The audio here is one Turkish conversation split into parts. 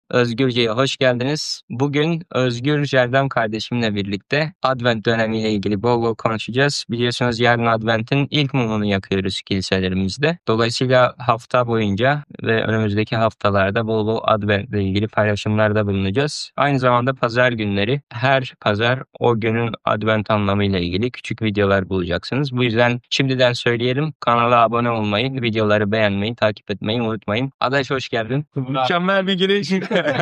Özgürce'ye hoş geldiniz. Bugün Özgür Cerdem kardeşimle birlikte Advent dönemiyle ilgili bol bol konuşacağız. Biliyorsunuz yarın Advent'in ilk mumunu yakıyoruz kiliselerimizde. Dolayısıyla hafta boyunca ve önümüzdeki haftalarda bol bol Advent'le ilgili paylaşımlarda bulunacağız. Aynı zamanda pazar günleri her pazar o günün Advent anlamıyla ilgili küçük videolar bulacaksınız. Bu yüzden şimdiden söyleyelim, kanala abone olmayı, videoları beğenmeyi, takip etmeyi unutmayın. Adaş hoş geldin. Mükemmel bir giriş.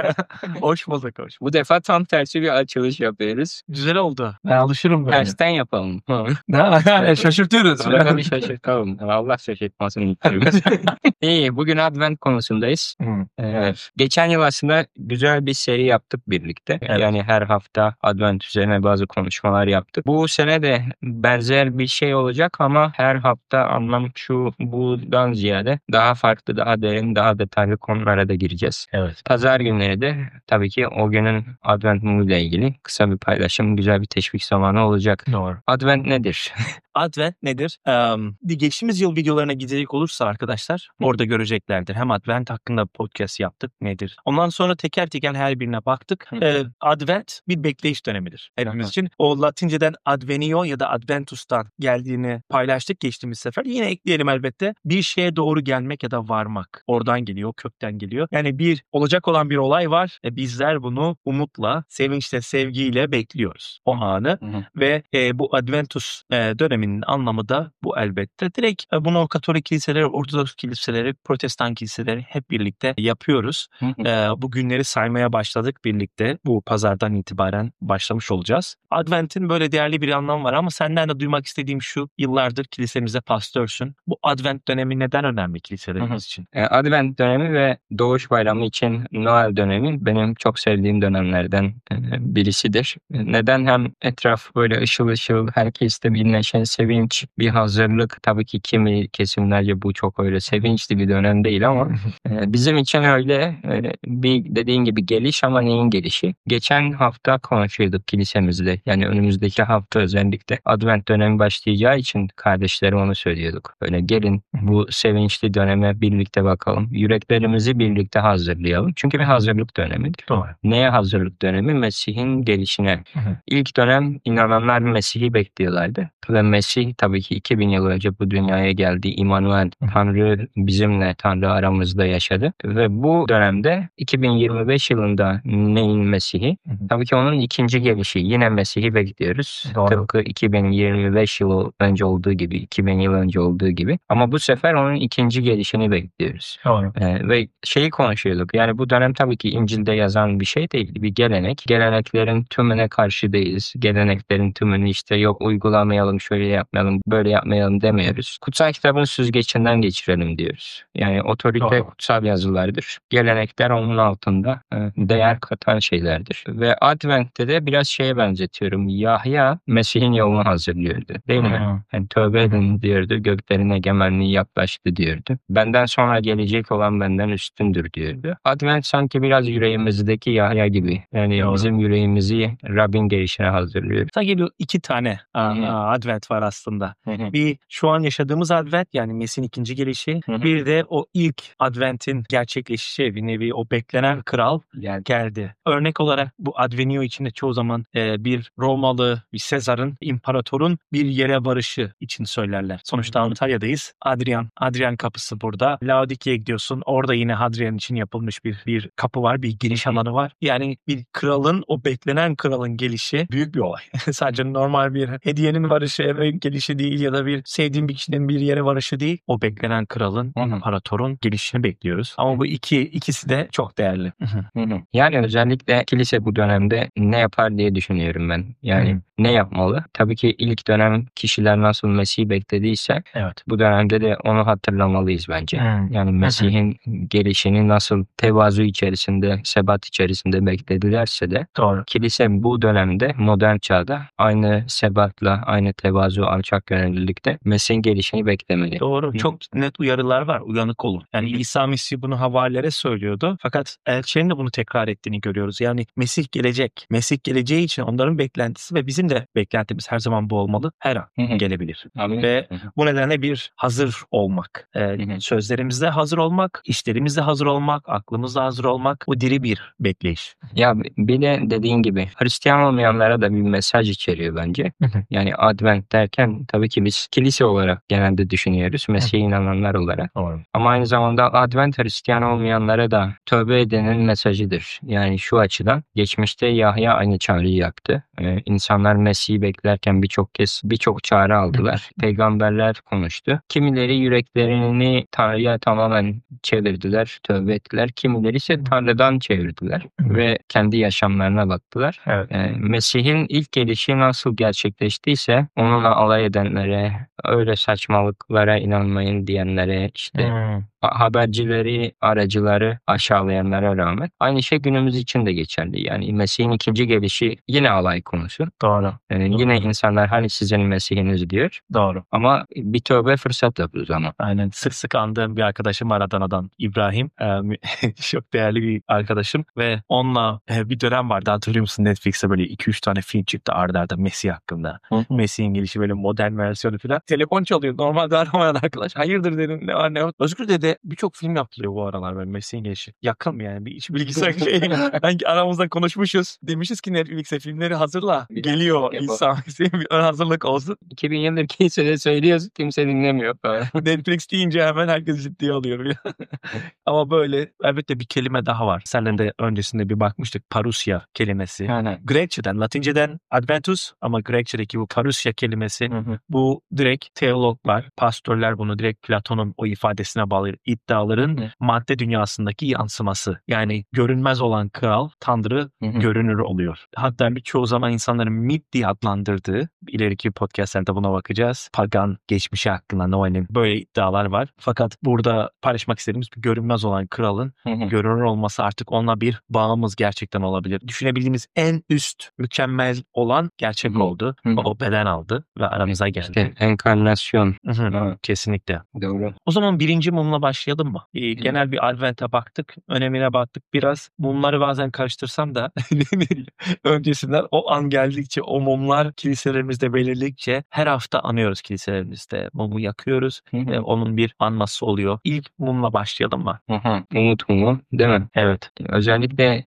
Hoş bulduk. Bu defa tam tersi bir açılış yapıyoruz. Güzel oldu. Ben alışırım böyle. Tersten yapalım. Şaşırtıyoruz. Arada bir şaşırtalım. Allah şaşırtmasın. İyi, bugün Advent konusundayız. Geçen yıl aslında güzel bir seri yaptık birlikte. Evet. Yani her hafta Advent üzerine bazı konuşmalar yaptık. Bu sene de benzer bir şey olacak ama her hafta anlam şu bundan ziyade daha farklı, daha derin, daha detaylı konulara da gireceğiz. Evet. Pazar günleri de tabii ki o günün Advent mumuyla ilgili kısa bir paylaşım, güzel bir teşvik zamanı olacak. Doğru. Advent nedir? Advent nedir? Geçtiğimiz yıl videolarına gidecek olursa arkadaşlar orada göreceklerdir. Hem Advent hakkında podcast yaptık nedir? Ondan sonra teker teker her birine baktık. Advent bir bekleyiş dönemidir hepimiz için. O Latinceden Advenio ya da Adventus'tan geldiğini paylaştık geçtiğimiz sefer. Yine ekleyelim elbette. Bir şeye doğru gelmek ya da varmak. Oradan geliyor, kökten geliyor. Yani bir olacak olan bir olay var. Bizler bunu umutla, sevinçle, sevgiyle bekliyoruz. O anı. Ve bu Adventus döneminin anlamı da bu elbette. Direkt bunu Katolik kiliseleri, Ortodoks kiliseleri, Protestan kiliseleri hep birlikte yapıyoruz. Bu günleri saymaya başladık birlikte. Bu pazardan itibaren başlamış olacağız. Advent'in böyle değerli bir anlamı var ama senden de duymak istediğim şu: yıllardır kilisemize pastörsün. Bu Advent dönemi neden önemli kiliselerimiz için? Advent dönemi ve Doğuş Bayramı için Noel dönemi benim çok sevdiğim dönemlerden birisidir. Neden? Hem etraf böyle ışıl ışıl, herkeste bir neşe, sevinç, bir hazırlık. Tabii ki kimi kesimlerce bu çok öyle sevinçli bir dönem değil ama bizim için öyle bir dediğin gibi geliş, ama neyin gelişi? Geçen hafta konuşuyorduk kilisemizde. Yani önümüzdeki hafta özellikle Advent dönemi başlayacağı için kardeşlere onu söylüyorduk. Böyle gelin bu sevinçli döneme birlikte bakalım. Yüreklerimizi birlikte hazırlayalım. Çünkü bir hazırlık dönemidir. Doğru. Neye hazırlık dönemi? Mesih'in gelişine. İlk dönem inananlar Mesih'i bekliyorlardı. Ve Mesih tabii ki 2000 yıl önce bu dünyaya geldi. İmmanuel, Tanrı bizimle, Tanrı aramızda yaşadı. Ve bu dönemde 2025 yılında neyin Mesih'i? Tabii ki onun ikinci gelişi. Yine Mesih'i bekliyoruz. Doğru. Tıpkı 2025 yıl önce olduğu gibi, 2000 yıl önce olduğu gibi. Ama bu sefer onun ikinci gelişini bekliyoruz. Doğru. Ve şeyi konuşuyorduk. Yani bu dönem tabii ki İncil'de yazan bir şey değil. Bir gelenek. Geleneklerin tümüne karşı değiliz. Geleneklerin tümünü işte yok uygulamayalım, şöyle yapmayalım, böyle yapmayalım demiyoruz. Kutsal kitabın süzgecinden geçirelim diyoruz. Yani otorite kutsal yazılardır. Gelenekler onun altında değer katan şeylerdir. Ve Advent'te de biraz şeye benzetiyorum. Yahya Mesih'in yolunu hazırlıyordu. Değil mi? Yani tövbe edin diyordu. Göklerin egemenliği yaklaştı diyordu. Benden sonra gelecek olan benden üstündür diyordu. Advent sanki biraz yüreğimizdeki Yahya gibi. Yani bizim yüreğimizi Rabbin gelişine hazırlıyor. Sanki bu iki tane Advent var aslında. Bir şu an yaşadığımız Advent, yani Mesih'in ikinci gelişi. Bir de o ilk Advent'in gerçekleşişi, bir nevi o beklenen kral geldi. Örnek olarak bu Advenio içinde çoğu zaman bir Romalı, bir Sezar'ın, imparatorun bir yere varışı için söylerler. Sonuçta Antalya'dayız. Adrian kapısı burada. Laodikya'ya gidiyorsun. Orada yine Hadrian için yapılmış bir kapı var, bir giriş alanı var. Yani bir kralın, o beklenen kralın gelişi büyük bir olay. Sadece normal bir hediyenin varışı, eve gelişi değil ya da bir sevdiğin bir kişinin bir yere varışı değil. O beklenen kralın, imparatorun gelişini bekliyoruz. Ama bu ikisi de çok değerli. Yani özellikle kilise bu dönemde ne yapar diye düşünüyorum ben. Yani ne yapmalı? Tabii ki ilk dönem kişiler nasıl Mesih'i beklediyse bu dönemde de onu hatırlamalıyız bence. Yani Mesih'in gelişini nasıl tevazu içerisinde, sebat içerisinde bekledilerse de kilise bu dönemde modern çağda aynı sebatla, aynı tevazu tevazu, alçak gönüllülükte Mesih'in gelişini beklemeli. Doğru. Çok net uyarılar var. Uyanık olun. Yani İsa Mesih bunu havalilere söylüyordu. Fakat elçilerin de bunu tekrar ettiğini görüyoruz. Yani Mesih gelecek. Mesih geleceği için onların beklentisi ve bizim de beklentimiz her zaman bu olmalı. Her an gelebilir. Amin. Ve bu nedenle bir hazır olmak. Sözlerimizde hazır olmak, işlerimizde hazır olmak, aklımızda hazır olmak. Bu diri bir bekleyiş. Ya bir de dediğin gibi Hristiyan olmayanlara da bir mesaj içeriyor bence. Yani Advent derken tabii ki biz kilise olarak genelde düşünüyoruz. Mesih'e inananlar olarak. Doğru. Ama aynı zamanda Advent Hristiyan olmayanlara da tövbe edenin mesajıdır. Yani şu açıdan geçmişte Yahya aynı çağrıyı yaptı. İnsanlar Mesih'i beklerken birçok kez birçok çağrı aldılar. Peygamberler konuştu. Kimileri yüreklerini Tanrı'ya tamamen çevirdiler, tövbe ettiler. Kimileri ise Tanrı'dan çevirdiler ve kendi yaşamlarına baktılar. Evet. Mesih'in ilk gelişi nasıl gerçekleştiyse onunla alay edenlere, öyle saçmalıklara inanmayın diyenlere, işte habercileri, aracıları aşağılayanlara rağmen aynı şey günümüz için de geçerli. Yani Mesih'in ikinci gelişi yine alay konusu. Doğru. Yine insanlar hani sizin Mesih'iniz diyor. Doğru. Ama bir tövbe fırsat yok o zaman. Aynen. Sık sık andığım bir arkadaşım var Adana'dan, İbrahim. Çok değerli bir arkadaşım ve onunla bir dönem vardı, hatırlıyor musun? Netflix'te böyle 2-3 tane film çıktı arda arda Mesih hakkında. Mesih'in gelişi böyle modern versiyonu falan. Telefon çalıyor. Normalde aramayan arkadaş. Hayırdır dedim. Ne var ne yok. Özgür dedi birçok film yapılıyor bu aralar böyle Mesih'in gelişi. Yakın mı yani? Bir iç bilgisayar şey. Aramızda konuşmuşuz. Demişiz ki Netflix'e filmleri hazırla. Geliyor İsa Mesih'in bir ön hazırlık olsun. 2000 yıldır kimse söylüyoruz, kimse dinlemiyor. Netflix deyince hemen herkes ciddiye alıyor. Ama böyle elbette bir kelime daha var. Seninle de öncesinde bir bakmıştık. Parousia kelimesi. Aynen. Grekçeden, Latinceden Adventus ama Grekçedeki bu parousia kelimesi bu direkt teologlar, pastörler bunu direkt Platon'un o ifadesine bağlı iddiaların madde dünyasındaki yansıması. Yani görünmez olan kral, tanrı görünür oluyor. Hatta birçoğu zaman insanların mit diye adlandırdığı, ileriki podcastlerde buna bakacağız. Pagan geçmişi hakkında Noel'in böyle iddialar var. Fakat burada paylaşmak istediğimiz bir görünmez olan kralın görünür olması, artık onunla bir bağımız gerçekten olabilir. Düşünebildiğimiz en üst mükemmel olan gerçek oldu. O beden aldı ve aramıza geldi. İşte enkarnasyon. Kesinlikle. Doğru. O zaman birinci mumla başlayalım mı? Genel bir Advent'e baktık, önemine baktık. Biraz mumları bazen karıştırsam da öncesinden o an geldikçe, o mumlar kiliselerimizde belirledikçe her hafta anıyoruz kiliselerimizde. Mumu yakıyoruz ve onun bir anması oluyor. İlk mumla başlayalım mı? Umut mumu, değil mi? Evet. Özellikle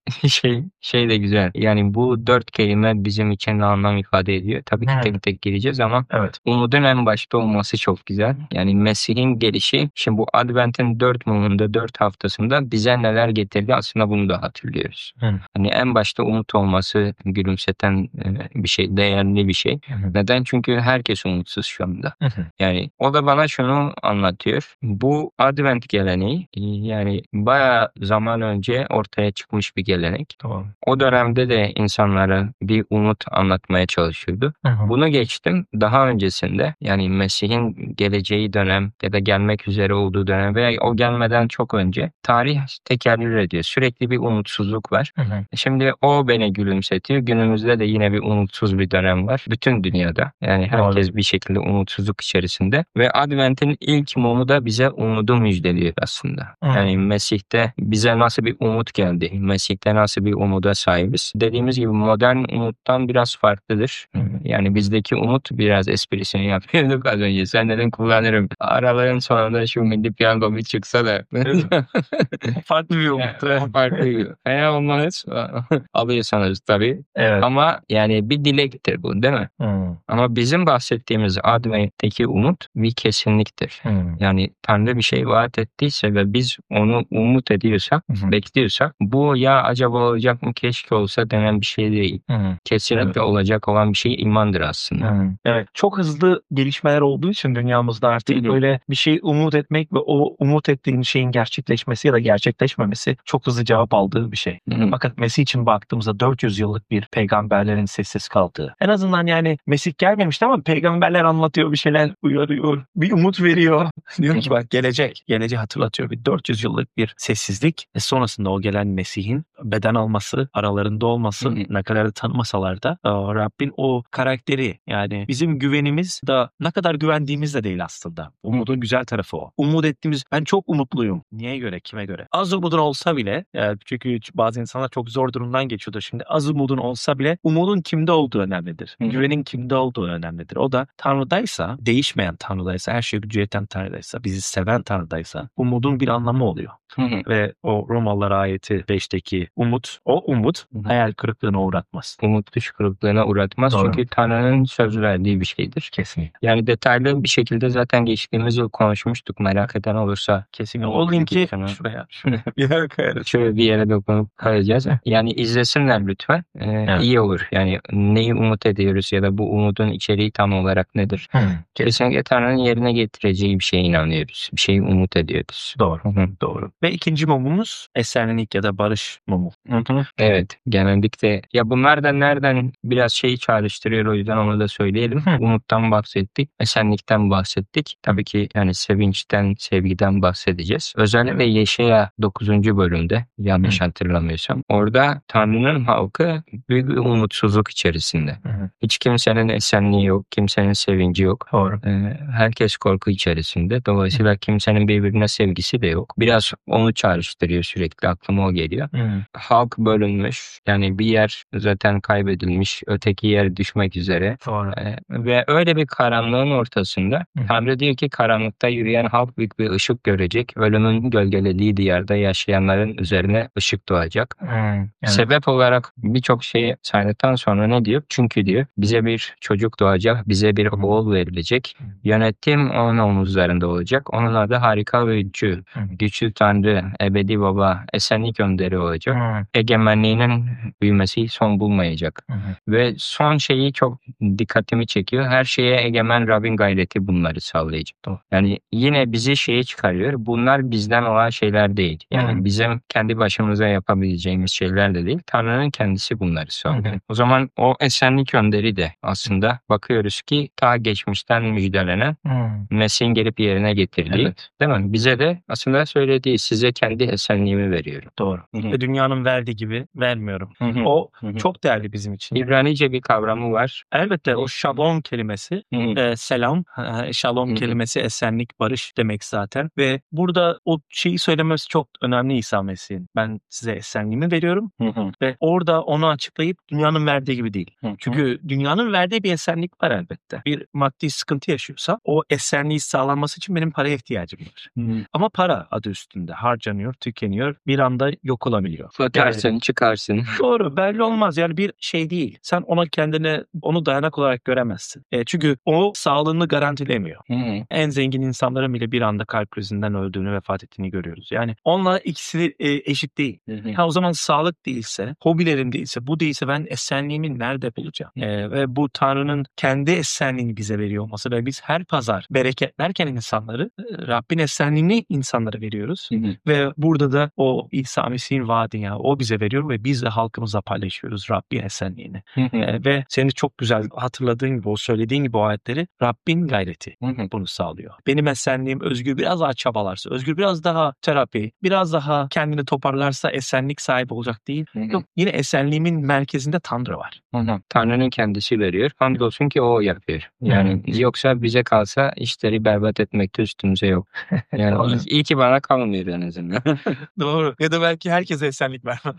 şey de güzel. Yani bu 4 kelime bizim için ne anlam ifade ediyor. Tabii ki tek tek gireceğiz ama Evet. umudun en başta olması çok güzel. Yani Mesih'in gelişi, şimdi bu Advent'in 4 mumunda, 4 haftasında bize neler getirdi aslında bunu da hatırlıyoruz. Hani en başta umut olması gülümseten bir şey, değerli bir şey. Neden? Çünkü herkes umutsuz şu anda. Yani o da bana şunu anlatıyor. Bu Advent geleneği yani bayağı zaman önce ortaya çıkmış bir gelenek. Tamam. O dönemde de insanlara bir umut anlatmaya çalışıyordu. Bunu geçtim. Daha öncesinde yani Mesih'in geleceği dönem ya da gelmek üzere olduğu dönem veya o gelmeden çok önce tarih tekerrür ediyor. Sürekli bir umutsuzluk var. Şimdi o beni gülümsetiyor. Günümüzde de yine bir umutsuz bir dönem var. Bütün dünyada. Yani herkes bir şekilde umutsuzluk içerisinde. Ve Advent'in ilk mumu da bize umudu müjdeliyor aslında. Yani Mesih'te bize nasıl bir umut geldi? Mesih'te nasıl bir umuda sahibiz? Dediğimiz gibi modern umuttan biraz farklıdır. Yani bizdeki umut biraz esprisini yapıyorduk az önce. Sen neden kullanırım? Araların sonunda şu milli piyango bir çıksa da. Farklı bir umut. Farklı bir. Eğer olmanız alıyorsanız tabii. Evet. Ama yani bir dilektir bu, değil mi? Ama bizim bahsettiğimiz Advent'teki umut bir kesinliktir. Yani Tanrı bir şey vaat ettiyse ve biz onu umut ediyorsak, bekliyorsak bu ya acaba olacak mı, keşke olsa denen bir şey değil. Kesinlikle olacak olan bir şey imandır aslında. Evet. Çok hızlı gelişmeler olduğu için dünyamızda artık böyle bir şey umut etmek ve o umut ettiğin şeyin gerçekleşmesi ya da gerçekleşmemesi çok hızlı cevap aldığı bir şey. Fakat Mesih için baktığımızda 400 yıllık bir peygamber peygamberlerin sessiz kaldığı. En azından yani Mesih gelmemişti ama peygamberler anlatıyor, bir şeyler uyarıyor, bir umut veriyor. Diyor ki bak gelecek. Geleceği hatırlatıyor. Bir 400 yıllık bir sessizlik. Sonrasında o gelen Mesih'in beden alması, aralarında olması, ne kadar da tanımasalar da Rabbin o karakteri, yani bizim güvenimiz da ne kadar güvendiğimiz de değil aslında. Umudun güzel tarafı o. Umut ettiğimiz, ben çok umutluyum. Niye göre? Kime göre? Az umudun olsa bile, çünkü bazı insanlar çok zor durumdan geçiyordur şimdi. Az umudun olsa bile umudun kimde olduğu önemlidir. Güvenin kimde olduğu önemlidir. O da Tanrı'daysa, değişmeyen Tanrı'daysa, her şeyi gücü yeten Tanrı'daysa, bizi seven Tanrı'daysa umudun bir anlamı oluyor. Ve o Romalılar ayeti 5'teki umut, o umut hayal kırıklığına uğratmaz. Umut düş kırıklığına uğratmaz. Doğru. Çünkü Tanrı'nın söz verdiği bir şeydir. Kesinlikle. Yani detaylı bir şekilde zaten geçtiğimiz yıl konuşmuştuk. Merak eden olursa Kesinlikle. O linki şuraya bir yere koyarız. şöyle bir yere dokunup koyacağız. Yani izlesinler lütfen. İyi olur. Yani neyi umut ediyoruz ya da bu umudun içeriği tam olarak nedir? Kesinlikle Tanrı'nın yerine getireceği bir şeye inanıyoruz. Bir şeyi umut ediyoruz. Doğru. Doğru. Ve ikinci mumumuz esenlik ya da barış mumu. Evet. Genellikle ya bunlar da nereden biraz şeyi çağrıştırıyor, o yüzden onu da söyleyelim. Umuttan bahsettik. Esenlikten bahsettik. Tabii ki yani sevinçten, sevgiden bahsedeceğiz. Özellikle Yeşaya 9. bölümde yanlış hatırlamıyorsam. Orada Tanrı'nın halkı büyük bir umutsuzluk içerisinde. Hiç kimsenin esenliği yok. Kimsenin sevinci yok. Doğru. Herkes korku içerisinde. Dolayısıyla kimsenin birbirine sevgisi de yok. Biraz onu çağrıştırıyor sürekli. Aklıma o geliyor. Halk bölünmüş. Yani bir yer zaten kaybedilmiş. Öteki yer düşmek üzere. Doğru. Ve öyle bir karanlığın ortasında Tanrı diyor ki karanlıkta yürüyen halk büyük bir ışık görecek. Ölümün gölgelediği diyarda yaşayanların üzerine ışık doğacak. Sebep olarak birçok şeyi saydıktan sonra ne diyor? Çünkü diyor bize bir çocuk doğacak. Bize bir oğul verilecek. Yönetim onun omuzlarında olacak. Onun adı harika ve güçlü Tanrı, ebedi baba, esenlik önderi olacak. Egemenliğinin büyümesi son bulmayacak. Ve son şeyi çok dikkatimi çekiyor. Her şeye egemen Rabbin gayreti bunları sağlayacak. Yani yine bizi şeye çıkarıyor. Bunlar bizden olan şeyler değil. Yani bizim kendi başımıza yapabileceğimiz şeyler de değil. Tanrı'nın kendisi bunları sağlıyor. O zaman o esenlik önderi de aslında bakıyoruz ki ta geçmişten müjdelenen Mesih'in gelip yerine getirdiği, değil mi? Bize de aslında söylediği, size kendi esenliğimi veriyorum. Doğru. Ve dünyanın verdiği gibi vermiyorum. O çok değerli bizim için. İbranice bir kavramı var. Elbette o şalom kelimesi, selam, şalom kelimesi esenlik, barış demek zaten. Ve burada o şeyi söylemesi çok önemli İsa Mesih'in. Ben size esenliğimi veriyorum. Ve orada onu açıklayıp dünyanın verdiği gibi değil. Çünkü dünyanın verdiği bir esenlik var elbette. Bir maddi sıkıntı yaşıyorsa o esenliği sağlanması için benim paraya ihtiyacım var. Ama para adı üstünde harcanıyor, tükeniyor, bir anda yok olabiliyor. Satarsın, çıkarsın. Doğru, belli olmaz. Yani bir şey değil. Sen ona kendine, onu dayanak olarak göremezsin. Çünkü o sağlığını garantilemiyor. En zengin insanların bile bir anda kalp krizinden öldüğünü, vefat ettiğini görüyoruz. Yani onunla ikisi eşit değil. O zaman sağlık değilse, hobilerim değilse, bu değilse ben esenliğimi nerede bulacağım? Ve bu Tanrı'nın kendi esenliğini bize veriyor olması ve biz her pazar bereketlerken insanları, Rabbin esenliğini insanlara veriyoruz. Ve burada da o İsa Mesih'in vaadini, yani o bize veriyor ve biz de halkımızla paylaşıyoruz Rabbin esenliğini. Ve senin çok güzel hatırladığın gibi, o söylediğin gibi o ayetleri, Rabbin gayreti bunu sağlıyor. Benim esenliğim, Özgür biraz daha çabalarsa, Özgür biraz daha terapi, biraz daha kendini toparlarsa esenlik sahibi olacak değil. Yok, yine esenliğimin merkezinde Tanrı var. Tanrı'nın kendisi veriyor. Hamdolsun ki o yapıyor. Yani yoksa bize kalsa işleri berbat etmekte üstümüze yok. Yani iyi ki bana kalmıyor en azından. Doğru. Ya da belki herkese esenlik vermem.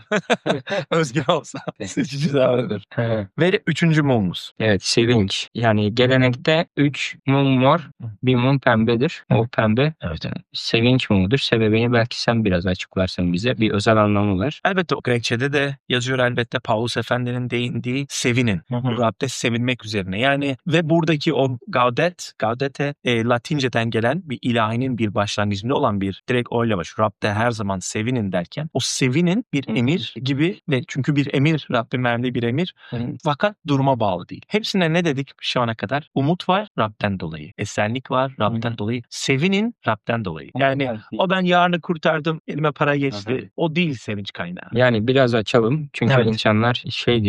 Özgür olsa. Seçici davranır. Ve üçüncü mumumuz. Evet, sevinç. Yani gelenekte 3 mum mor, bir mum pembedir. O pembe sevinç mumudur. Sebebini belki sen biraz açıklarsın bize. Bir özel anlamı var. Elbette o Grekçe'de de yazıyor, elbette Paulus Efendi'nin değindiği sevinin. Rab'de sevinmek üzerine. Yani ve buradaki o gaudete Latinceden gelen bir ilahinin bir başlangıcında olan bir direkt öyle var. Rab'de her zaman sevinin derken o sevinin bir emir gibi ve çünkü bir emir, Rabbin verdiği bir emir, fakat duruma bağlı değil. Hepsine ne dedik şu ana kadar? Umut var Rab'den dolayı. Esenlik var Rab'den dolayı. Sevinin Rab'den dolayı. Yani o ben yarını kurtardım, elime para geçti. O değil sevinç kaynağı. Yani biraz açalım. Çünkü insanlar şey diyor.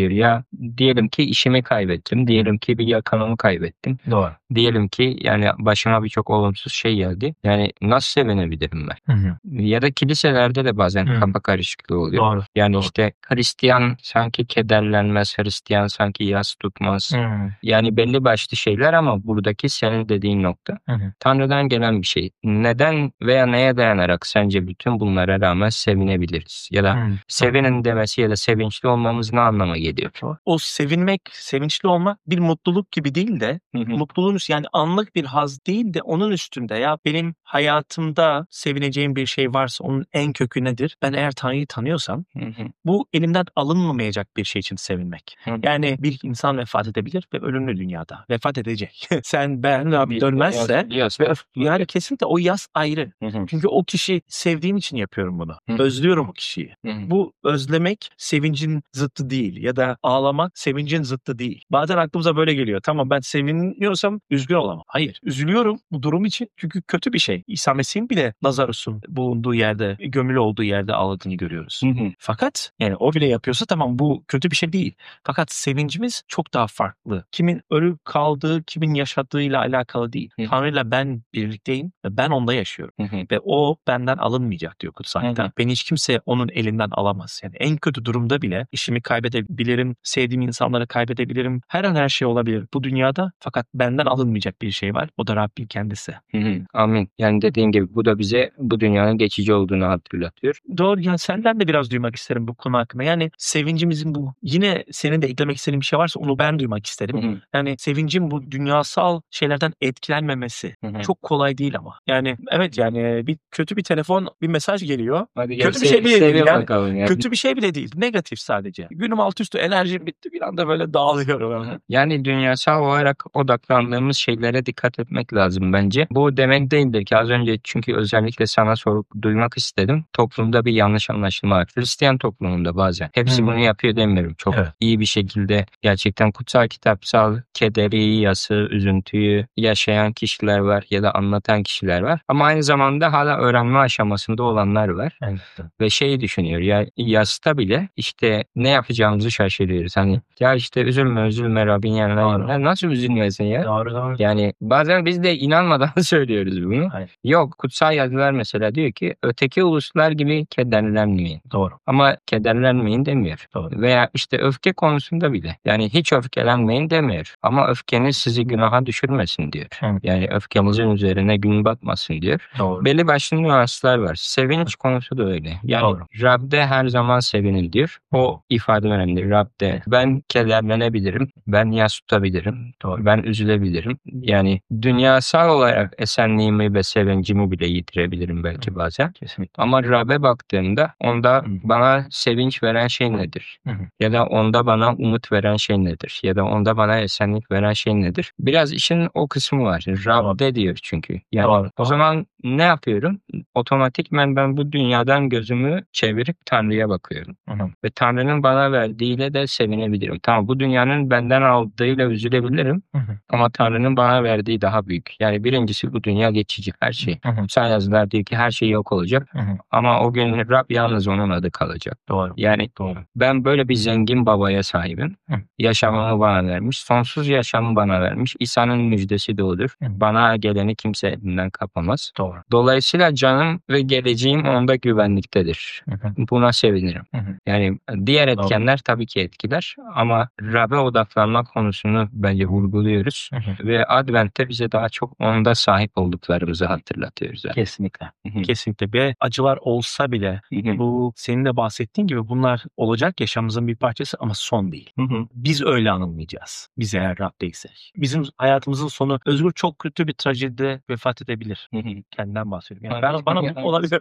geliyor. Ya diyelim ki işimi kaybettim. Diyelim ki bir yakınımı kaybettim. Doğru. Diyelim ki yani başıma birçok olumsuz şey geldi. Yani nasıl sevinebilirim ben? Ya da kiliselerde de bazen kafa karışıklığı oluyor. Doğru. Yani Doğru. işte Hristiyan sanki kederlenmez, Hristiyan sanki yas tutmaz. Yani belli başlı şeyler ama buradaki senin dediğin nokta Tanrı'dan gelen bir şey. Neden veya neye dayanarak sence bütün bunlara rağmen sevinebiliriz? Ya da sevinin demesi ya da sevinçli olmamız ne anlama geliyor? O sevinmek, sevinçli olmak bir mutluluk gibi değil de mutluluğun yani anlık bir haz değil de onun üstünde ya benim hayatımda sevineceğim bir şey varsa onun en kökü nedir? Ben eğer Tanrı'yı tanıyorsam bu elimden alınmamayacak bir şey için sevinmek. Yani bir insan vefat edebilir ve ölümlü dünyada vefat edecek. Sen ben abi dönmezse yani kesinlikle o yas ayrı. Çünkü o kişi sevdiğim için yapıyorum bunu. Özlüyorum o kişiyi. Bu özlemek sevincin zıttı değil ya da ağlamak sevincin zıttı değil. Bazen aklımıza böyle geliyor. Tamam ben seviniyorsam üzgün olamam. Hayır. Üzülüyorum bu durum için çünkü kötü bir şey. İsa Mesih'in bile Lazarus'un bulunduğu yerde, gömülü olduğu yerde ağladığını görüyoruz. Fakat yani o bile yapıyorsa tamam bu kötü bir şey değil. Fakat sevincimiz çok daha farklı. Kimin ölüp kaldığı, kimin yaşadığıyla alakalı değil. Tanrı'yla ben birlikteyim ve ben onda yaşıyorum. Ve o benden alınmayacak diyor kutsal kitap. Beni hiç kimse onun elinden alamaz. Yani en kötü durumda bile işimi kaybedebilirim, sevdiğim insanları kaybedebilirim. Her an her şey olabilir bu dünyada. Fakat benden alınmayacak bir şey var. O da Rabbin kendisi. Amin. Yani dediğin gibi bu da bize bu dünyanın geçici olduğunu hatırlatıyor. Doğru. Yani senden de biraz duymak isterim bu konu hakkında. Yani sevincimizin bu yine senin de eklemek istediğin bir şey varsa onu ben duymak isterim. Yani sevincin bu dünyasal şeylerden etkilenmemesi çok kolay değil ama. Yani evet yani bir kötü bir telefon bir mesaj geliyor. Hadi Kötü bir şey bile değil. Yani, bakalım yani. kötü bir şey bile değil. Negatif sadece. Günüm alt üstü enerjim bitti bir anda böyle dağılıyorum. Yani dünyasal olarak odaklandığımız şeylere dikkat etmek lazım bence. Bu demek değildir ki az önce çünkü özellikle sana sorup duymak istedim. Toplumda bir yanlış anlaşılma var. Hristiyan toplumunda bazen. Hepsi bunu yapıyor demiyorum. Çok iyi bir şekilde gerçekten kutsal kitapsal kederi, yası, üzüntüyü yaşayan kişiler var ya da anlatan kişiler var. Ama aynı zamanda hala öğrenme aşamasında olanlar var. Evet. Ve şeyi düşünüyor ya yasta bile işte ne yapacağımızı şaşırıyoruz. Hani ya işte üzülme Rabbin yanına. Ya nasıl üzülmesin ya? Doğru. Yani bazen biz de inanmadan söylüyoruz bunu. Hayır. Yok kutsal yazılar mesela diyor ki öteki uluslar gibi kederlenmeyin. Doğru. Ama kederlenmeyin demiyor. Doğru. Veya işte öfke konusunda bile. Yani hiç öfkelenmeyin demiyor. Ama öfkeniz sizi günaha düşürmesin diyor. Yani öfkemizin üzerine gün batmasın diyor. Doğru. Belli başlı nüanslar var. Sevinç konusu da öyle. Yani Doğru. Rab'de her zaman sevinin diyor. O ifade önemli. Rab'de ben kederlenebilirim. Ben yas tutabilirim. Doğru. Ben üzülebilirim. Yani dünyasal olarak esenliğimi ve sevincimi bile yitirebilirim belki bazen. Kesinlikle. Ama Rab'be baktığımda onda bana sevinç veren şey nedir? Ya da onda bana umut veren şey nedir? Ya da onda bana esenlik veren şey nedir? Biraz işin o kısmı var. Rab'de diyor çünkü. Yani Doğru. o zaman ne yapıyorum? Otomatikman ben bu dünyadan gözümü çevirip Tanrı'ya bakıyorum. Ve Tanrı'nın bana verdiğiyle de sevinebilirim. Tamam bu dünyanın benden aldığıyla üzülebilirim. Ama Tanrı'nın bana verdiği daha büyük. Yani birincisi bu dünya geçici her şey. Kutsal yazılar diyor ki her şey yok olacak. Ama o gün Rab yalnız onun adı kalacak. Doğru. Yani ben böyle bir zengin babaya sahibim. Yaşamımı bana vermiş. Sonsuz yaşamı bana vermiş. İsa'nın müjdesi de odur. Bana geleni kimse elinden kapamaz. Doğru. Dolayısıyla canım ve geleceğim onda güvenliktedir. Buna sevinirim. Yani diğer etkenler tabii ki etkiler ama Rab'be odaklanma konusunu bence vurguluyoruz. Ve Advent'te bize daha çok onda sahip olduklarımızı hatırlatıyoruz. Yani. Kesinlikle. Kesinlikle. Bir acılar olsa bile bu senin de bahsettiğin gibi bunlar olacak yaşamımızın bir parçası ama son değil. Biz öyle anılmayacağız. Biz eğer Rab'deysek. Bizim hayatımızın sonu Özgür çok kötü bir trajedide vefat edebilir. Kendinden bahsediyorum. Yani bana olabilir.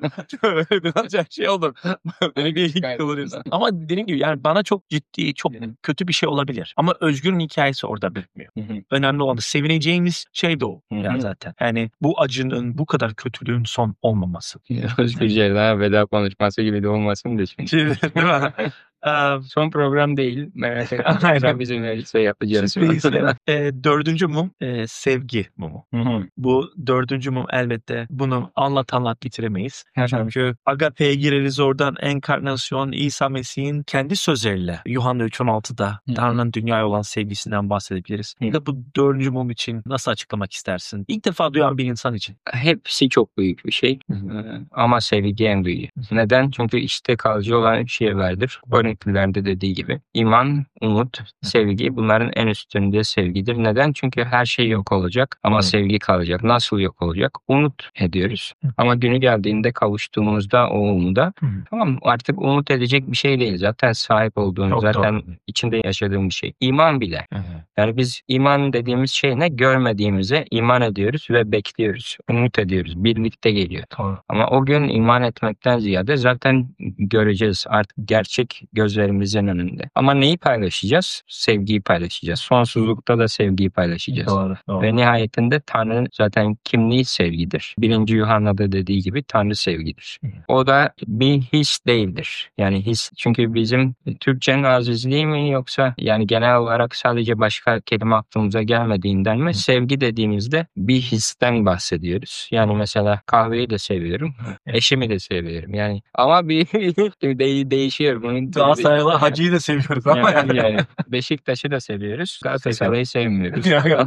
Biraz şey olur. Beni bir ilgi kılırız. Ama dediğim gibi yani bana çok ciddi, çok kötü bir şey olabilir. Ama Özgür'ün hikayesi orada bitmiyor. Önemli olan da sevineceğimiz şey de o. Yani zaten. Yani bu acının, bu kadar kötülüğün son olmaması. Özgür Ceylan'a veda konuşması gibi de olmasın da şimdi. Değil mi? Son program değil. Merak etme. Aynen. Bizim verirse yapacağız. Sürpriz. Dördüncü mum sevgi mumu. Bu dördüncü mum elbette bunu anlat bitiremeyiz. Çünkü Agape'ye gireriz oradan enkarnasyon İsa Mesih'in kendi sözleriyle Yuhanna 3.16'da Tanrı'nın dünyaya olan sevgisinden bahsedebiliriz. Ya da bu dördüncü mum için nasıl açıklamak istersin? İlk defa duyan bir insan için. Hepsi çok büyük bir şey. Ama sevgi en büyüğü. Neden? Çünkü işte kalıcı olan üç şey vardır. Korintlilerde dediği gibi. İman, umut, sevgi bunların en üstünde sevgidir. Neden? Çünkü her şey yok olacak ama sevgi kalacak. Nasıl yok olacak? Umut ediyoruz. Ama günü geldiğinde kavuştuğumuzda o umuda tamam artık umut edecek bir şey değil. Zaten sahip olduğumuz, Çok zaten doğru. içinde yaşadığım bir şey. İman bile. Yani biz iman dediğimiz şey ne? Görmediğimize iman ediyoruz ve bekliyoruz. Umut ediyoruz. Birlikte geliyor. Doğru. Ama o gün iman etmekten ziyade zaten göreceğiz artık gerçek gözlerimizin önünde. Ama neyi paylaşacağız? Sevgiyi paylaşacağız. Sonsuzlukta da sevgiyi paylaşacağız. Doğru. Ve nihayetinde Tanrı'nın zaten kimliği sevgidir. 1. Yuhanna'da dediği gibi Tanrı sevgidir. O da bir his değildir. Yani his çünkü bizim Türkçenin azizliği mi yoksa yani genel olarak sadece başka kelime aklımıza gelmediğinden mi? Sevgi dediğimizde bir histen bahsediyoruz. Yani mesela kahveyi de seviyorum. Eşimi de seviyorum. Yani ama bir değişiyor. Bunun Galatasaraylı Hacı'yı da seviyoruz ama yani Beşiktaş'ı da seviyoruz. Galatasaray'ı sevmiyoruz.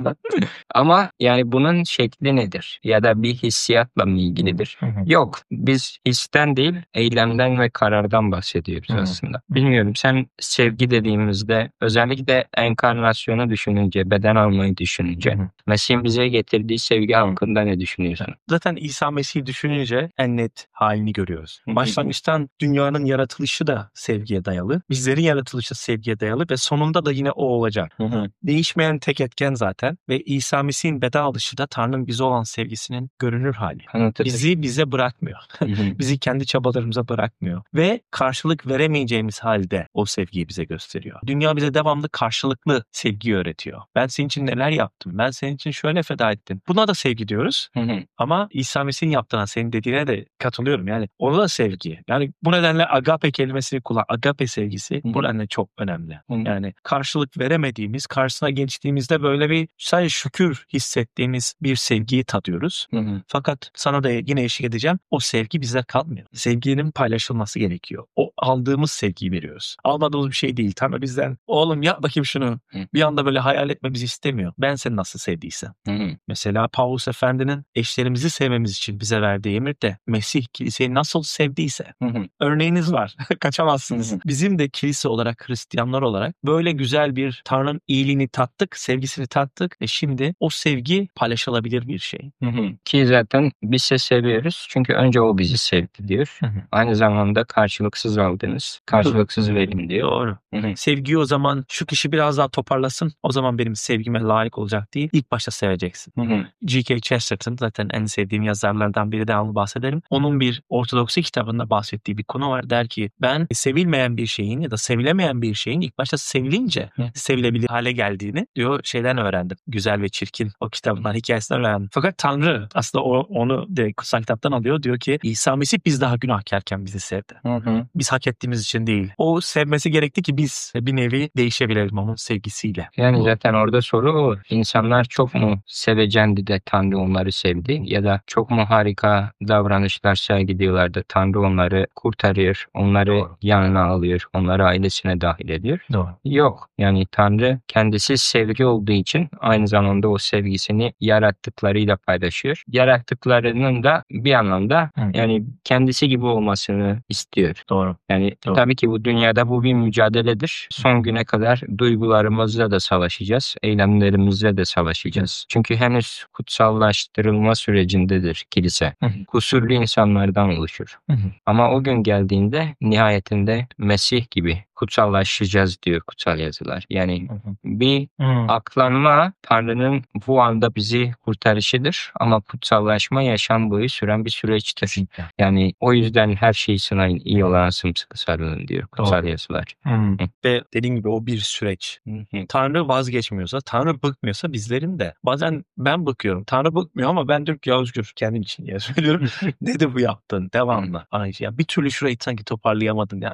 Ama yani bunun şekli nedir? Ya da bir hissiyatla mı ilgilidir? Yok. Biz histen değil, eylemden ve karardan bahsediyoruz aslında. Bilmiyorum sen sevgi dediğimizde özellikle enkarnasyonu düşününce, beden almayı düşününce Mesih'in bize getirdiği sevgi hakkında ne düşünüyorsun? Zaten İsa Mesih'i düşününce en net halini görüyoruz. Başlangıçtan dünyanın yaratılışı da sevgiye dayalı. Bizlerin yaratılışı sevgiye dayalı ve sonunda da yine o olacak. Değişmeyen tek etken zaten ve İsa Mesih'in beden alışı da Tanrı'nın bize olan sevgisinin görünür hali. Bizi bize bırakmıyor. Bizi kendi çabalarımıza bırakmıyor. Ve karşılık veremeyeceğimiz halde o sevgiyi bize gösteriyor. Dünya bize devamlı karşılıklı sevgi öğretiyor. Ben senin için neler yaptım? Ben senin için şöyle feda ettim. Buna da sevgi diyoruz. Ama İsa Mesih'in yaptığına, senin dediğine de katılıyorum. Yani ona da sevgi. Yani bu nedenle agape kelimesini kullan. Agape sevgisi bu nedenle çok önemli. Yani karşılık veremediğimiz, karşısına geçtiğimizde böyle bir sadece şükür hissettiğimiz bir sevgiyi tadıyoruz. Fakat sana da yine eşlik edeceğim. O sevgi bizde kalmıyor. Sevginin paylaşılması gerekiyor. O aldığımız sevgiyi veriyoruz. Almadığımız bir şey değil. Tanrı bizden oğlum yap bakayım şunu. Bir anda böyle hayal etmemizi istemiyor. Ben seni nasıl sevdiysem. Mesela Paulus Efendi'nin eşlerimizi sevmemiz için bize verdiği emir de Mesih kiliseyi nasıl sevdiyse. Örneğiniz var. Kaçamazsınız. Bizim de kilise olarak, Hristiyanlar olarak böyle güzel bir Tanrı'nın iyiliğini tattık, sevgisini tattık ve şimdi o sevgi paylaşılabilir bir şey. Ki zaten biz de seviyoruz çünkü önce o bizi sevdi diyor. Aynı zamanda karşılıksız aldınız, karşılıksız verin diyor. Doğru. Sevgiyi o zaman şu kişi biraz daha toparlasın, o zaman benim sevgime layık olacak değil. İlk başta seveceksin. G.K. Chesterton zaten en sevdiğim yazarlardan biri, devamlı bahsederim. Onun bir ortodoksi kitabında bahsettiği bir konu var. Der ki ben sevilmeyen bir şeyin ya da sevilemeyen bir şeyin ilk başta sevilince sevilebilir hale geldiğini diyor şeyden öğrendim. Güzel ve Çirkin o kitabından, hikayesinden öğrendim. Fakat Tanrı aslında onu direkt kutsal kitaptan alıyor. Diyor ki İsa Mesih biz daha günahkarken bizi sevdi. Biz hak ettiğimiz için değil. O sevmesi gerekti ki biz bir nevi değişebilelim onun sevgisiyle. Yani zaten orada soru o. İnsanlar çok mu sevecendi de Tanrı onları sevdi ya da çok mu harika davranışlar sergiliyorlar da Tanrı onları kurtarıyor, onları yanına alıyor, onları ailesine dahil ediyor. Yok. Yani Tanrı kendisi sevgi olduğu için aynı zamanda o sevgisini yarattıklarıyla paylaşıyor. Yarattıklarının da bir anlamda yani kendisi gibi olmasını istiyor. Yani tabii ki bu dünyada bu bir mücadeledir. Son güne kadar duygularımızla da savaşacağız, eylemlerimizle de savaşacağız. Çünkü henüz kutsallaştırılma sürecindedir kilise. Kusurlu insanlardan oluşur. Ama o gün geldiğinde nihayetinde Mesih gibi kutsallaşacağız diyor kutsal yazılar. Yani bir aklanma Tanrı'nın bu anda bizi kurtarışıdır ama kutsallaşma yaşam boyu süren bir süreçtir. Yani o yüzden her şeyi sınayın, iyi olan sımsıkı sarılın diyor kutsal yazılar. Ve dediğim gibi o bir süreç. Tanrı vazgeçmiyorsa, Tanrı bıkmıyorsa bizlerin de. Bazen ben bıkıyorum. Tanrı bıkmıyor ama ben diyorum ki ya Özgür kendim için diye söylüyorum. Nedir bu yaptın? Devamlı. Ya bir türlü şurayı sanki toparlayamadın. Yani. Ama sanki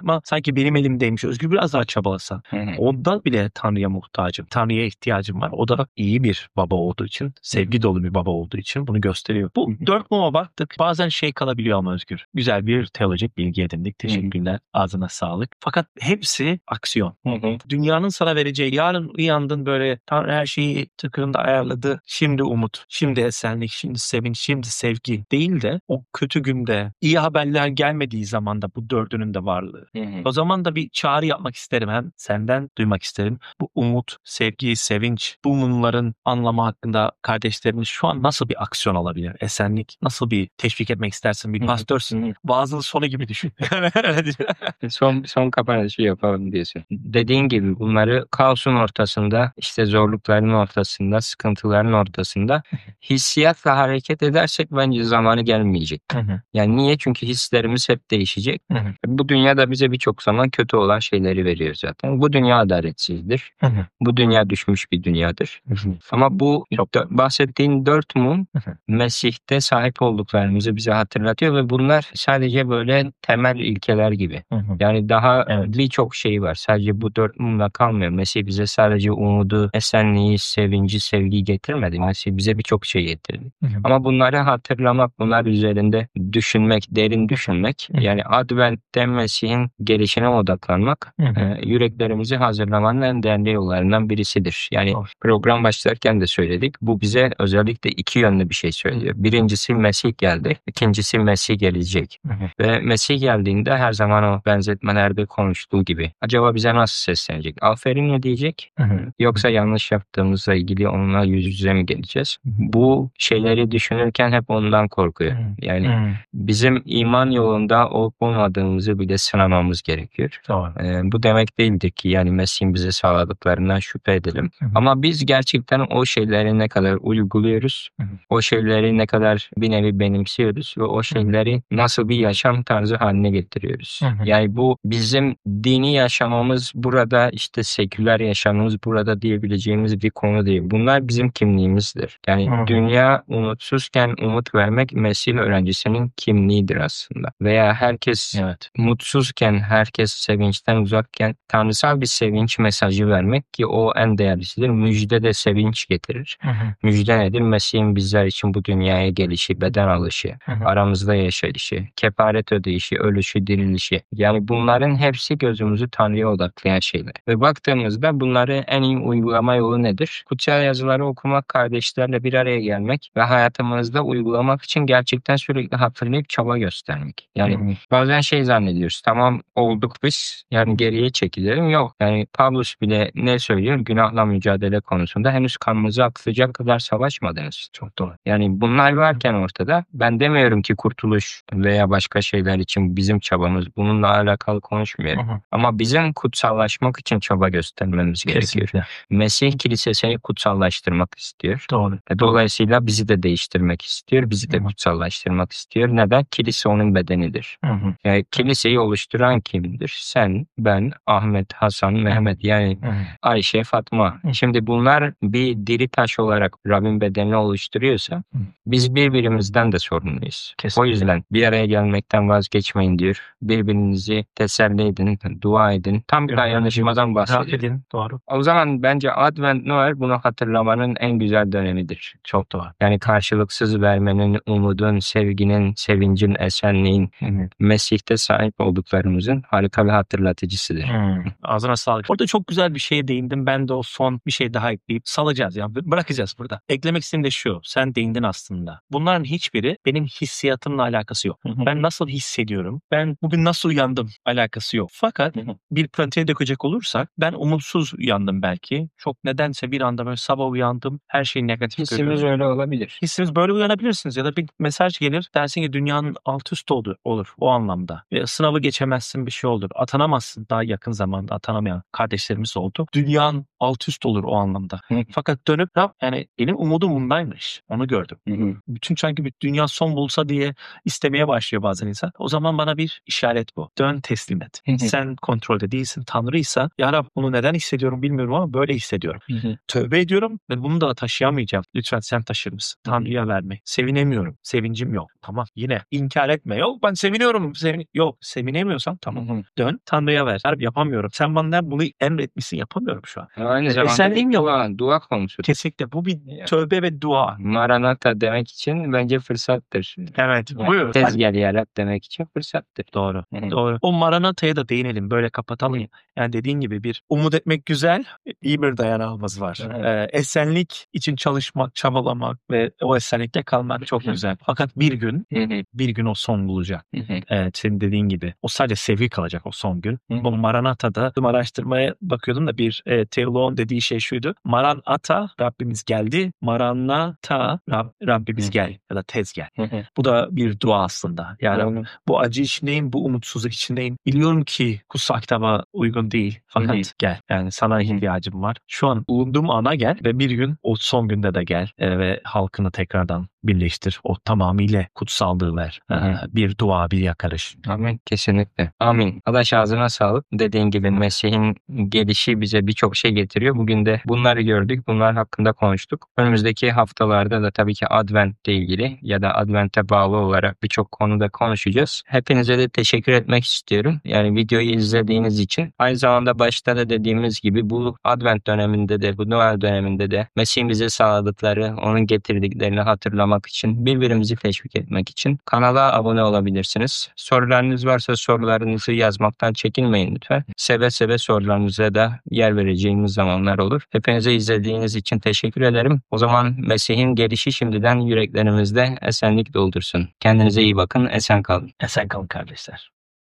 sanki benim elimdeymiş. Özgür biraz daha çabalasa. Hı hı. Onda bile Tanrı'ya muhtacım. Tanrı'ya ihtiyacım var. O da iyi bir baba olduğu için, sevgi dolu bir baba olduğu için bunu gösteriyor. Bu 4 muma baktık. Bazen şey kalabiliyor ama Özgür. Güzel bir teolojik bilgi edindik. Teşekkürler. Ağzına sağlık. Fakat hepsi aksiyon. Hı hı. Dünyanın sana vereceği, yarın uyandın böyle Tanrı her şeyi tıkırında ayarladı. Şimdi umut, şimdi esenlik, şimdi sevinç, şimdi sevgi değil de o kötü günde iyi haberler gelmediği zaman da bu dördünün de varlığı. Hı hı. O zaman da bir çağrı yapmak isterim, hem senden duymak isterim. Bu umut, sevgi, sevinç, bu mumların anlamı hakkında kardeşlerimiz şu an nasıl bir aksiyon alabilir? Esenlik nasıl bir teşvik etmek istersin? Bir Hı hı. pastörsün. Hı hı. Vaazın sonu gibi düşün. Son kapanışı yapalım diyorsun. Dediğin gibi bunları kaosun ortasında, işte zorlukların ortasında, sıkıntıların ortasında hissiyatla hareket edersek bence zamanı gelmeyecek. Yani niye? Çünkü hislerimiz hep değişecek. Bu dünyada bize birçok zaman kötü olan şeyleri veriyor zaten. Bu dünya adaletsizdir. Bu dünya düşmüş bir dünyadır. Ama bu bahsettiğin 4 mum Mesih'te sahip olduklarımızı bize hatırlatıyor ve bunlar sadece böyle temel ilkeler gibi. Yani daha birçok şey var. Sadece bu 4 mumla kalmıyor. Mesih bize sadece umudu, esenliği, sevinci, sevgiyi getirmedi. Mesih bize birçok şey getirdi. Ama bunları hatırlamak, bunlar üzerinde düşünmek, derin düşünmek, yani Advent'te Mesih'in gelişine odaklanmak yüreklerimizi hazırlamanın en değerli yollarından birisidir. Yani program başlarken de söyledik. Bu bize özellikle iki yönlü bir şey söylüyor. Birincisi Mesih geldi, ikincisi Mesih gelecek. Ve Mesih geldiğinde her zaman o benzetmelerde konuştuğu gibi acaba bize nasıl seslenecek? Aferin mi diyecek? Yoksa yanlış yaptığımızla ilgili onunla yüz yüze mi geleceğiz? Bu şeyleri düşünürken hep ondan korkuyor. Yani bizim iman yolunda olup olmadığımızı bile sınamamız gerekiyor. Bu demek değildir ki yani Mesih'in bize sağladıklarından şüphe edelim. Ama biz gerçekten o şeyleri ne kadar uyguluyoruz, o şeyleri ne kadar bir nevi benimsiyoruz ve o şeyleri nasıl bir yaşam tarzı haline getiriyoruz. Yani bu bizim dini yaşamamız burada, işte seküler yaşamımız burada diyebileceğimiz bir konu değil. Bunlar bizim kimliğimizdir. Yani dünya umutsuzken umut vermek Mesih öğrencisinin kimliğidir aslında. Veya herkes mutsuzken, herkes sevinçten uzakken tanrısal bir sevinç mesajı vermek, ki o en değerlisidir. Müjde de sevinç getirir. Müjde nedir? Mesih'in bizler için bu dünyaya gelişi, beden alışı, aramızda yaşayışı, kefaret ödeyişi, ölüşü, dirilişi. Yani bunların hepsi gözümüzü Tanrı'ya odaklayan şeyler. Ve baktığımızda bunları en iyi uygulama yolu nedir? Kutsal yazıları okumak, kardeşlerle bir araya gelmek ve hayatımızda uygulamak için gerçekten sürekli hatırlayıp çaba göstermek. Yani bazen şey zannediyoruz. Tamam olduk biz. Yani geriye çekilelim. Yok. Yani Pavlus bile ne söylüyor? Günahla mücadele konusunda henüz kanınızı akıtacak kadar savaşmadınız. Çok doğru. Yani bunlar varken ortada, ben demiyorum ki kurtuluş veya başka şeyler için bizim çabamız, bununla alakalı konuşmuyorum. Ama bizim kutsallaşmak için çaba göstermemiz gerekiyor. Mesih kilisesini kutsallaştırmak istiyor. Doğru. Dolayısıyla bizi de değiştirmek istiyor. Bizi de kutsallaştırmak istiyor. Neden? Kilise onun bedenidir. Yani kiliseyi oluşturan kimdir? Sen, ben, Ahmet, Hasan, Mehmet, yani Ayşe, Fatma. Şimdi bunlar bir diri taş olarak Rabbin bedenini oluşturuyorsa biz birbirimizden de sorumluyuz. Kesinlikle. O yüzden bir araya gelmekten vazgeçmeyin diyor. Birbirinizi teselli edin, dua edin. Tam bir dayanışmadan bahsediyor. Doğru. O zaman bence Advent Noel bunu hatırlamanın en güzel dönemidir. Çok doğru. Yani karşılıksız vermenin, umudun, sevginin, sevincin, esenliğin, Mesih'te sahip olduklarımızın harika bir hatırlatıcısıdır. Ağzına sağlık. Orada çok güzel bir şeye değindim. Ben de o son bir şey daha ekleyip salacağız. Yani bırakacağız burada. Eklemek istediğim de şu. Sen değindin aslında. Bunların hiçbiri benim hissiyatımla alakası yok. Ben nasıl hissediyorum? Ben bugün nasıl uyandım? Alakası yok. Fakat bir pratiğe dökecek olursak ben umutsuz uyandım belki. Çok nedense bir anda böyle sabah uyandım. Her şey negatif Hissimiz görüyorum. öyle olabilir. Hissiniz böyle uyanabilirsiniz ya da bir mesaj gelir dersin ki dünyanın alt üst olur o anlamda. Ve sınavı geçemezsin, bir şey olur. Atanamazsın, daha yakın zamanda atanamayan kardeşlerimiz oldu. Dünyanın alt üst olur o anlamda. Fakat dönüp Rab yani benim umudum bundaymış. Onu gördüm. Bütün sanki bir dünya son bulsa diye istemeye başlıyor bazen insan. O zaman bana bir işaret bu. Dön teslim et. Sen kontrolde değilsin. Tanrıysa ya Rab bunu neden hissediyorum bilmiyorum ama böyle hissediyorum. Tövbe ediyorum ve bunu da taşıyamayacağım. Lütfen sen taşır mısın? Tanrı'ya verme. Sevinemiyorum. Sevincim yok. Tamam. Yine inkar etme. Yok ben seviniyorum. Yok sevinemiyorsan tamam. Dön Tanrı'ya ver. Rab yapamıyorum. Sen bana bunu emretmişsin. Yapamıyorum şu an. Aynı zamanda Esenliğim yok. dua konusu. Kesinlikle bu bir tövbe ve dua. Maranatha demek için bence fırsattır. Evet. Buyur. Tez gel ya Rab demek için fırsattır. Doğru. Doğru. O Maranatha'ya da değinelim. Böyle kapatalım. Yani dediğin gibi bir umut etmek güzel. İyi bir dayanağımız var. Esenlik için çalışmak, çabalamak ve o esenlikte kalmak çok güzel. Fakat bir gün o son bulacak. Evet, senin dediğin gibi. O sadece sevgi kalacak o son gün. Bu Maranatha'da araştırmaya bakıyordum da bir teoloğun dediği şey şuydu. Maranatha Rabbimiz geldi. Maranatha Rabbimiz gel ya da tez gel. Bu da bir dua aslında. Yani bu acı içindeyim, bu umutsuzluk içindeyim. Biliyorum ki kutsal kitaba uygun değil. Fakat gel. Yani sana ihtiyacım var. Şu an bulunduğum ana gel ve bir gün o son günde de gel ve halkını tekrardan birleştir. O tamamıyla kutsallığı ver. Bir dua, bir yakarış. Amin. Kesinlikle. Amin. Adaş ağzına sağlık. Dediğin gibi Mesih'in gelişi bize birçok şey getiriyor. Bugün de bunları gördük. Bunlar hakkında konuştuk. Önümüzdeki haftalarda da tabii ki Advent'le ilgili ya da Advent'e bağlı olarak birçok konuda konuşacağız. Hepinize de teşekkür etmek istiyorum. Yani videoyu izlediğiniz için. Aynı zamanda başta da dediğimiz gibi bu Advent döneminde de, bu Noel döneminde de Mesih'in bize sağladıkları, onun getirdiklerini hatırlamak için, birbirimizi teşvik etmek için kanala abone olabilirsiniz. Sorularınız varsa sorularınızı yazmaktan çekinmeyin lütfen. Seve seve sorularınıza da yer vereceğimiz zamanlar olur. Hepinize izlediğiniz için teşekkür ederim. O zaman Mesih'in gelişi şimdiden yüreklerimizde esenlik doldursun. Kendinize iyi bakın, esen kalın. Esen kalın kardeşler.